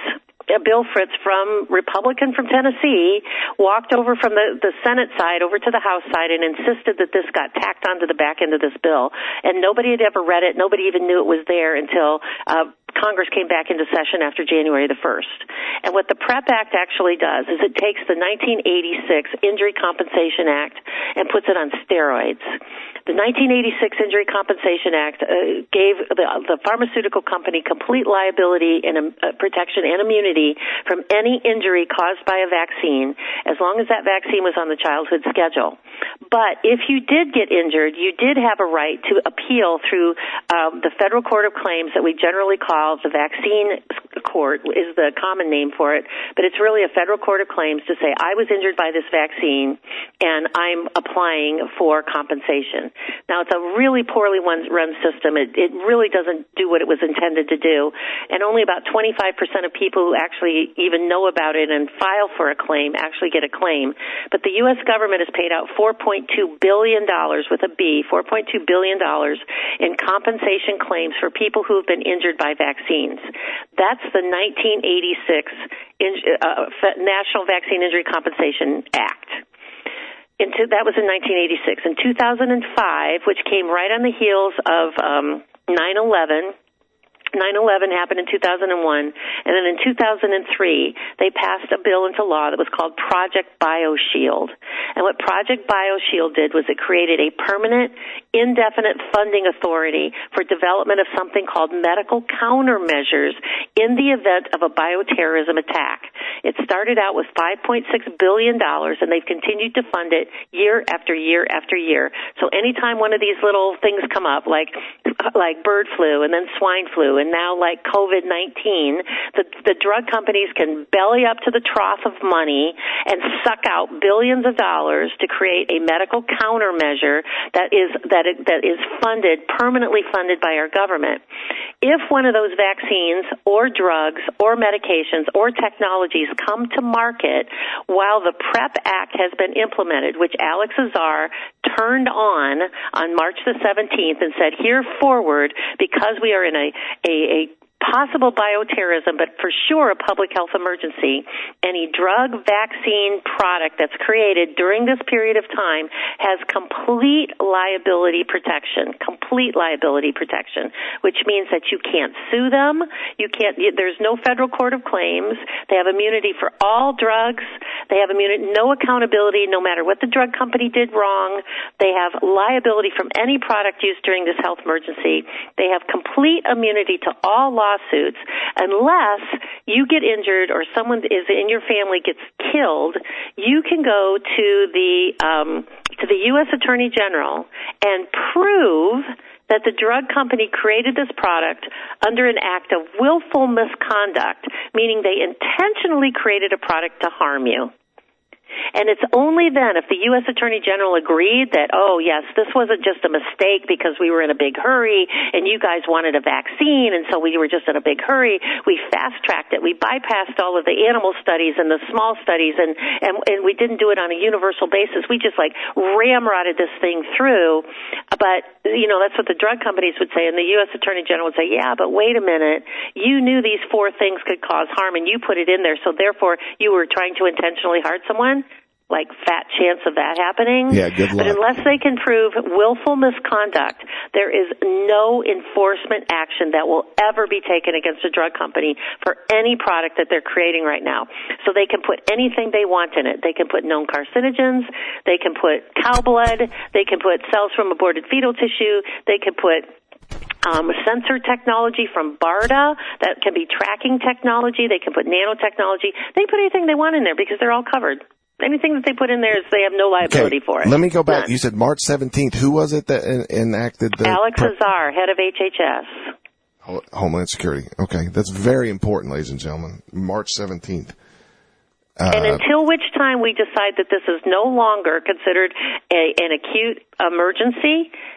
Bill Fritz, Republican from Tennessee, walked over from the Senate side over to the House side and insisted that this got tacked onto the back end of this bill. And nobody had ever read it. Nobody even knew it was there until Congress came back into session after January the 1st. And what the PrEP Act actually does is it takes the 1986 Injury Compensation Act and puts it on steroids. The 1986 Injury Compensation Act gave the pharmaceutical company complete liability and protection and immunity from any injury caused by a vaccine, as long as that vaccine was on the childhood schedule. But if you did get injured, you did have a right to appeal through the Federal Court of Claims that we generally call the Vaccine Court, is the common name for it, but it's really a Federal Court of Claims to say, I was injured by this vaccine and I'm applying for compensation. Now, it's a really poorly run system. It really doesn't do what it was intended to do, and only about 25% of people who actually even know about it and file for a claim actually get a claim. But the U.S. government has paid out $4.2 billion with a B, $4.2 billion in compensation claims for people who have been injured by vaccines. That's the 1986 National Vaccine Injury Compensation Act. That was in 1986. In 2005, which came right on the heels of 9/11, 9/11 happened in 2001, and then in 2003, they passed a bill into law that was called Project BioShield. And what Project BioShield did was it created a permanent, indefinite funding authority for development of something called medical countermeasures in the event of a bioterrorism attack. It started out with $5.6 billion, and they've continued to fund it year after year after year. So anytime one of these little things come up, like bird flu and then swine flu, and now like COVID-19, the drug companies can belly up to the trough of money and suck out billions of dollars to create a medical countermeasure that is funded, permanently funded by our government. If one of those vaccines or drugs or medications or technologies come to market while the PrEP Act has been implemented, which Alex Azar turned on March the 17th and said, here forward, because we are in a possible bioterrorism, but for sure a public health emergency, any drug, vaccine, product that's created during this period of time has complete liability protection, which means that you can't sue them, there's no federal court of claims, they have immunity for all drugs, they have immunity, no accountability no matter what the drug company did wrong, they have liability from any product used during this health emergency, they have complete immunity to all lawsuits unless you get injured or someone is in your family gets killed. You can go to the U.S. Attorney General and prove that the drug company created this product under an act of willful misconduct, meaning they intentionally created a product to harm you. And it's only then, if the U.S. Attorney General agreed that, oh, yes, this wasn't just a mistake because we were in a big hurry and you guys wanted a vaccine and so we were just in a big hurry, we fast-tracked it. We bypassed all of the animal studies and the small studies and we didn't do it on a universal basis. We just, ramrodded this thing through. But, that's what the drug companies would say, and the U.S. Attorney General would say, yeah, but wait a minute. You knew these 4 things could cause harm and you put it in there, so therefore you were trying to intentionally hurt someone? Fat chance of that happening. Yeah, good luck. But unless they can prove willful misconduct, there is no enforcement action that will ever be taken against a drug company for any product that they're creating right now. So they can put anything they want in it. They can put known carcinogens. They can put cow blood. They can put cells from aborted fetal tissue. They can put sensor technology from BARDA that can be tracking technology. They can put nanotechnology. They can put anything they want in there because they're all covered. Anything that they put in there is they have no liability for it. Let me go back. None. You said March 17th. Who was it that enacted the... Alex Azar, head of HHS. Homeland Security. Okay. That's very important, ladies and gentlemen. March 17th. And until which time we decide that this is no longer considered an acute emergency,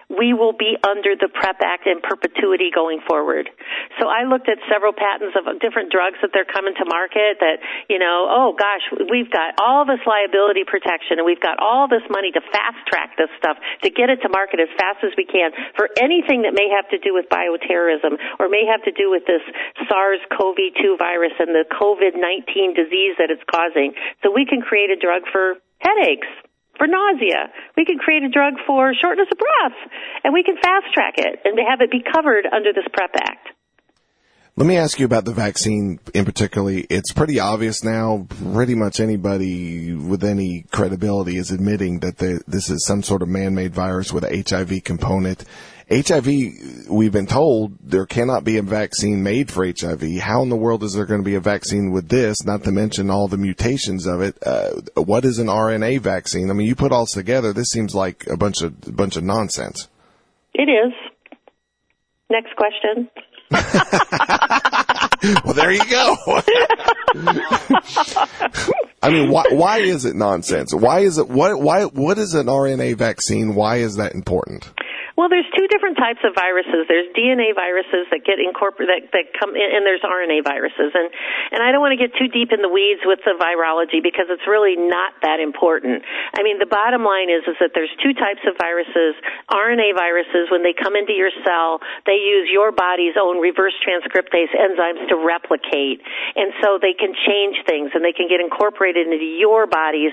we will be under the PrEP Act in perpetuity going forward. So I looked at several patents of different drugs that they're coming to market that, oh gosh, we've got all this liability protection and we've got all this money to fast track this stuff to get it to market as fast as we can for anything that may have to do with bioterrorism or may have to do with this SARS-CoV-2 virus and the COVID-19 disease that it's causing. So we can create a drug for headaches, for nausea. We can create a drug for shortness of breath, and we can fast-track it and have it be covered under this PrEP Act. Let me ask you about the vaccine in particular. It's pretty obvious now, pretty much anybody with any credibility is admitting that this is some sort of man-made virus with an HIV component. HIV, we've been told there cannot be a vaccine made for HIV. How in the world is there going to be a vaccine with this, not to mention all the mutations of it? What is an RNA vaccine? I mean, you put all this together, this seems like a bunch of nonsense. It is. Next question. Well, there you go. I mean, why is it nonsense? Why is it, what is an RNA vaccine? Why is that important? Well, there's two different types of viruses. There's DNA viruses that get incorporated, that come in, and there's RNA viruses. And I don't want to get too deep in the weeds with the virology because it's really not that important. I mean, the bottom line is that there's two types of viruses. RNA viruses, when they come into your cell, they use your body's own reverse transcriptase enzymes to replicate. And so they can change things and they can get incorporated into your body's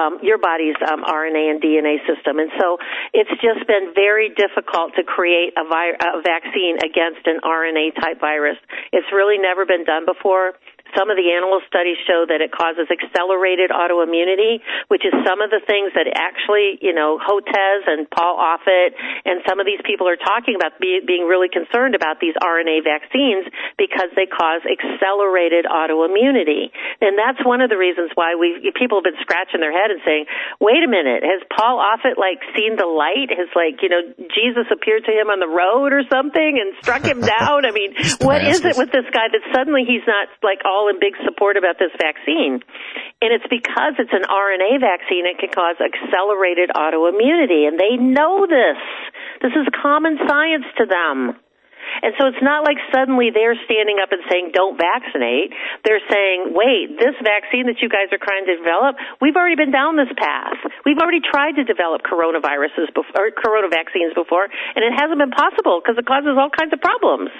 RNA and DNA system. And so it's just been very difficult to create a vaccine against an RNA-type virus. It's really never been done before. Some of the animal studies show that it causes accelerated autoimmunity, which is some of the things that actually, Hotez and Paul Offit and some of these people are talking about being really concerned about these RNA vaccines because they cause accelerated autoimmunity. And that's one of the reasons why people have been scratching their head and saying, wait a minute, has Paul Offit seen the light? Has Jesus appeared to him on the road or something and struck him down? I mean, what is it with this guy that suddenly he's not all in big support about this vaccine? And it's because it's an RNA vaccine, it can cause accelerated autoimmunity. And they know this. This is common science to them. And so it's not like suddenly they're standing up and saying, don't vaccinate. They're saying, wait, this vaccine that you guys are trying to develop, we've already been down this path. We've already tried to develop corona vaccines before, and it hasn't been possible because it causes all kinds of problems.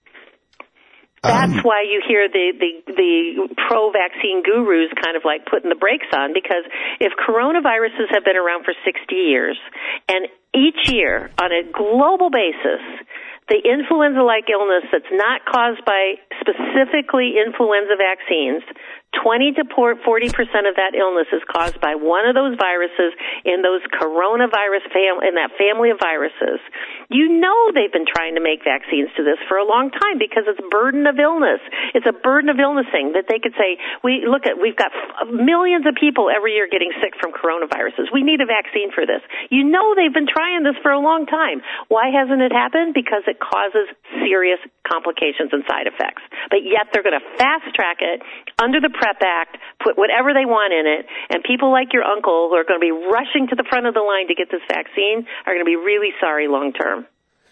That's why you hear the pro-vaccine gurus kind of putting the brakes on, because if coronaviruses have been around for 60 years, and each year on a global basis, the influenza-like illness that's not caused by specifically influenza vaccines, 20 to 40% of that illness is caused by one of those viruses in those coronavirus in that family of viruses. You know they've been trying to make vaccines to this for a long time because it's burden of illness. It's a burden of illness thing that they could say, we've got millions of people every year getting sick from coronaviruses. We need a vaccine for this. You know they've been trying this for a long time. Why hasn't it happened? Because it causes serious complications and side effects. But yet they're going to fast track it under the PrEP Act, put whatever they want in it, and people like your uncle who are going to be rushing to the front of the line to get this vaccine are going to be really sorry long term.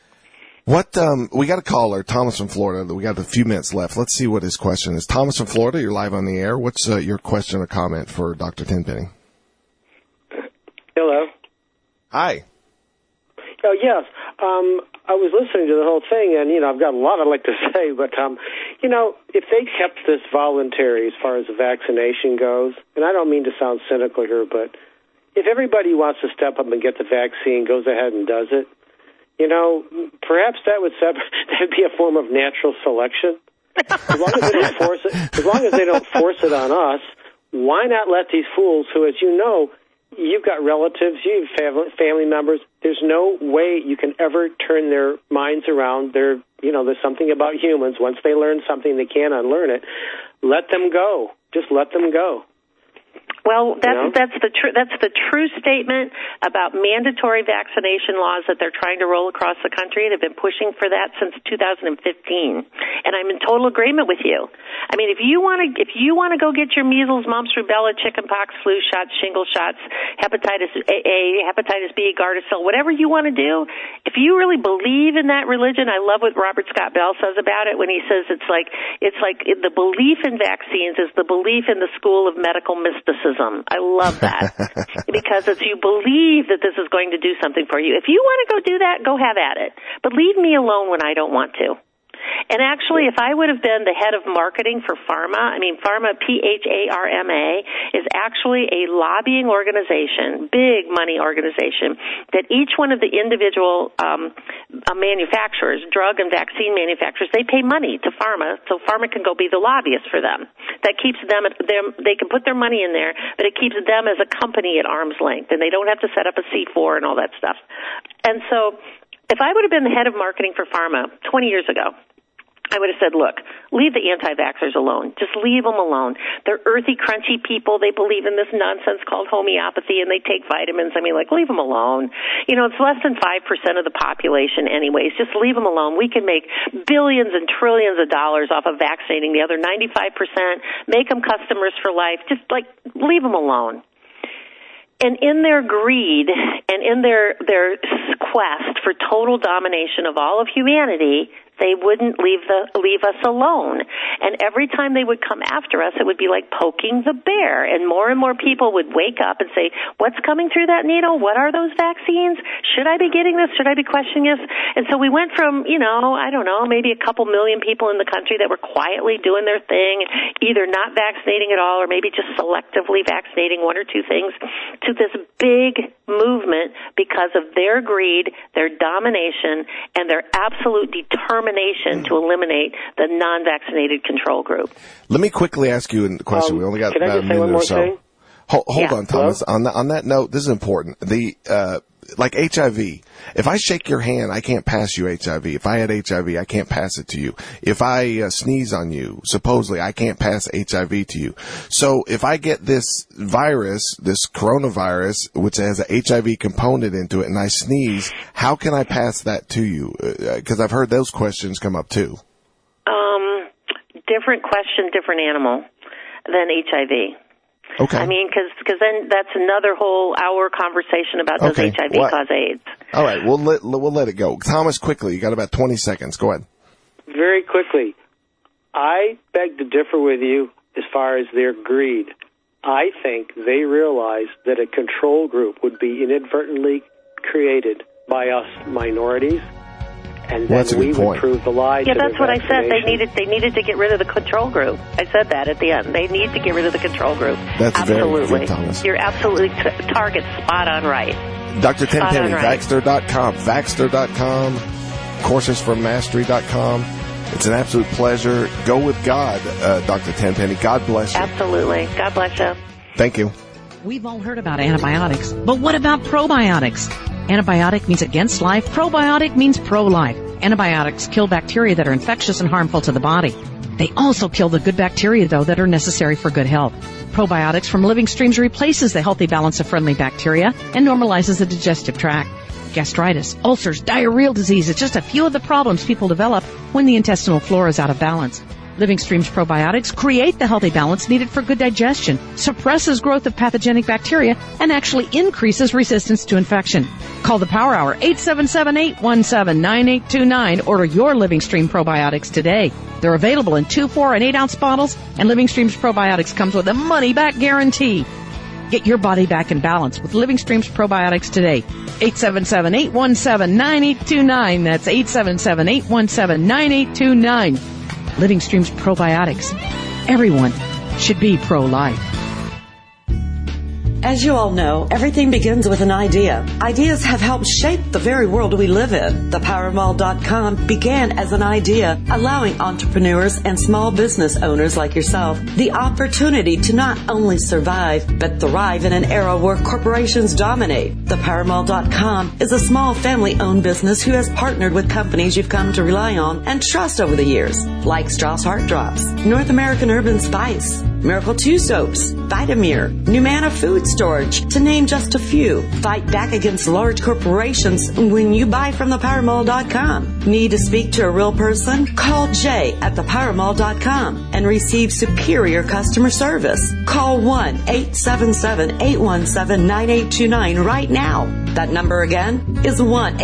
We got a caller, Thomas from Florida. We got a few minutes left. Let's see what his question is. Thomas from Florida, you're live on the air. What's your question or comment for Dr. Tenpenny? Hello. Hi. Oh, yes. I was listening to the whole thing, and, I've got a lot I'd like to say, but, if they kept this voluntary as far as the vaccination goes, and I don't mean to sound cynical here, but if everybody wants to step up and get the vaccine, goes ahead and does it, perhaps that would be a form of natural selection. As long as they don't force it on us, why not let these fools who, as you know, you've got relatives, you have family members. There's no way you can ever turn their minds around. There's something about humans. Once they learn something, they can't unlearn it. Let them go. Just let them go. Well, that's the true statement about mandatory vaccination laws that they're trying to roll across the country. They've been pushing for that since 2015, and I'm in total agreement with you. I mean, if you want to go get your measles, mumps, rubella, chickenpox, flu shots, shingle shots, hepatitis A, hepatitis B, Gardasil, whatever you want to do, if you really believe in that religion, I love what Robert Scott Bell says about it when he says it's like the belief in vaccines is the belief in the school of medical mysticism. I love that because it's you believe that this is going to do something for you. If you want to go do that, go have at it. But leave me alone when I don't want to. And actually, if I would have been the head of marketing for PhRMA, PhRMA, PhRMA, is actually a lobbying organization, big money organization, that each one of the individual manufacturers, drug and vaccine manufacturers, they pay money to PhRMA, so PhRMA can go be the lobbyist for them. That keeps them, they can put their money in there, but it keeps them as a company at arm's length, and they don't have to set up a C4 and all that stuff. And so, if I would have been the head of marketing for PhRMA 20 years ago, I would have said, look, leave the anti-vaxxers alone. Just leave them alone. They're earthy, crunchy people. They believe in this nonsense called homeopathy, and they take vitamins. Leave them alone. It's less than 5% of the population anyways. Just leave them alone. We can make billions and trillions of dollars off of vaccinating the other 95%, make them customers for life. Just, leave them alone. And in their greed and in their quest for total domination of all of humanity, they wouldn't leave us alone. And every time they would come after us, it would be like poking the bear. And more people would wake up and say, what's coming through that needle? What are those vaccines? Should I be getting this? Should I be questioning this? And so we went from, I don't know, maybe a couple million people in the country that were quietly doing their thing, either not vaccinating at all or maybe just selectively vaccinating one or two things, to this big movement because of their greed, their domination, and their absolute determination to eliminate the non-vaccinated control group. Let me quickly ask you a question. We only got about a minute or so. Hold on, Thomas. On that note, this is important. Like HIV, if I shake your hand, I can't pass you HIV. If I had HIV, I can't pass it to you. If I sneeze on you, supposedly, I can't pass HIV to you. So if I get this virus, this coronavirus, which has an HIV component into it, and I sneeze, how can I pass that to you? Because I've heard those questions come up too. Different question, different animal than HIV. Okay. Because then that's another whole hour conversation about does HIV cause AIDS. All right, we'll let it go. Thomas, quickly, you got about 20 seconds. Go ahead. Very quickly, I beg to differ with you as far as their greed. I think they realize that a control group would be inadvertently created by us minorities, and then we would prove the lie. Yeah, that's what I said. They needed to get rid of the control group. I said that at the end. They need to get rid of the control group. That's absolutely. Very good, Thomas. You're absolutely target spot on right. Dr. Tenpenny, Vaxxter.com, Vaxxter.com, coursesformastery.com. It's an absolute pleasure. Go with God, Dr. Tenpenny. God bless you. Absolutely. God bless you. Thank you. We've all heard about antibiotics, but what about probiotics? Antibiotic means against life. Probiotic means pro-life. Antibiotics kill bacteria that are infectious and harmful to the body. They also kill the good bacteria, though, that are necessary for good health. Probiotics from Living Streams replaces the healthy balance of friendly bacteria and normalizes the digestive tract. Gastritis, ulcers, diarrheal disease, it's just a few of the problems people develop when the intestinal flora is out of balance. Living Streams probiotics create the healthy balance needed for good digestion, suppresses growth of pathogenic bacteria, and actually increases resistance to infection. Call the Power Hour, 877-817-9829. Order your Living Stream probiotics today. They're available in 2, 4, and 8-ounce bottles, and Living Streams probiotics comes with a money-back guarantee. Get your body back in balance with Living Streams probiotics today. 877-817-9829. That's 877-817-9829. Living Streams probiotics. Everyone should be pro-life. As you all know, everything begins with an idea. Ideas have helped shape the very world we live in. ThePowerMall.com began as an idea, allowing entrepreneurs and small business owners like yourself the opportunity to not only survive, but thrive in an era where corporations dominate. ThePowerMall.com is a small family-owned business who has partnered with companies you've come to rely on and trust over the years, like Strauss Heart Drops, North American Urban Spice, Miracle 2 soaps, Vitamir, Numana Food Storage, to name just a few. Fight back against large corporations when you buy from thepowermall.com. Need to speak to a real person? Call Jay at thepowermall.com and receive superior customer service. Call 1-877-817-9829 right now. That number again is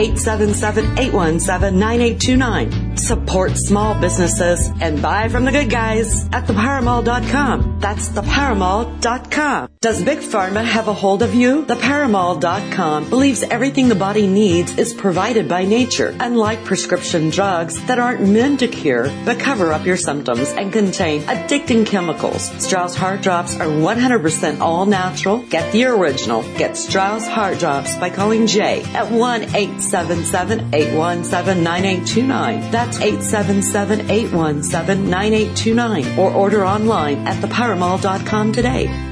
1-877-817-9829. Support small businesses and buy from the good guys at thepowermall.com. That's thepowermall.com. Does Big Pharma have a hold of you? Thepowermall.com believes everything the body needs is provided by nature, unlike prescription drugs that aren't meant to cure but cover up your symptoms and contain addicting chemicals. Strauss Heart Drops are 100% all natural. Get the original. Get Strauss Heart Drops by calling Jay at 1-877-817-9829. That's 877-817-9829. Or order online at thepowermall.com today.